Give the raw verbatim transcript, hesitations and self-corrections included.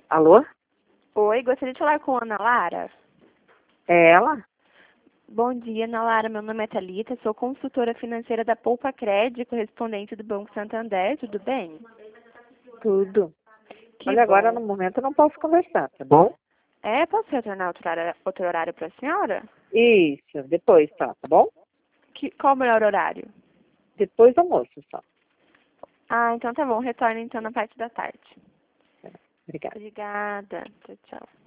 Alô? Oi, gostaria de falar com a Ana Lara. É ela? Bom dia, Ana Lara. Meu nome é Thalita, sou consultora financeira da Poupa Cred, correspondente do Banco Santander. Tudo bem? Tudo. Que Olha, agora bom. no momento eu não posso conversar, tá bom? É, posso retornar outro horário, outro horário para a senhora? Isso, depois só, tá bom? Que, qual o melhor horário? Depois do almoço só. Ah, então tá bom. Retorne então na parte da tarde. Obrigada. Obrigada. Tchau, tchau.